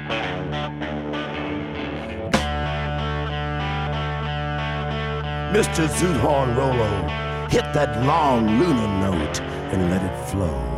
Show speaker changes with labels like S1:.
S1: Mr. Zoothorn Rollo, hit that long lunar note and let it flow.